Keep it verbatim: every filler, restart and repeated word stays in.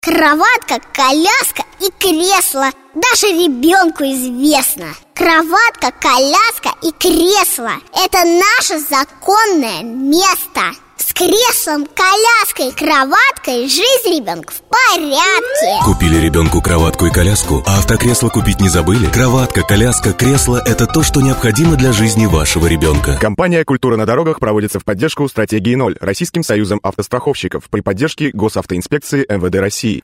Кроватка, коляска и кресло. Даже ребенку известно. Кроватка, коляска и кресло – это наше законное место. С креслом, коляской, кроваткой жизнь ребенка в порядке. Купили ребенку кроватку и коляску, а автокресло купить не забыли? Кроватка, коляска, кресло – это то, что необходимо для жизни вашего ребенка. Компания «Культура на дорогах» проводится в поддержку стратегии ноль Российским союзом автостраховщиков при поддержке Госавтоинспекции эм вэ дэ России.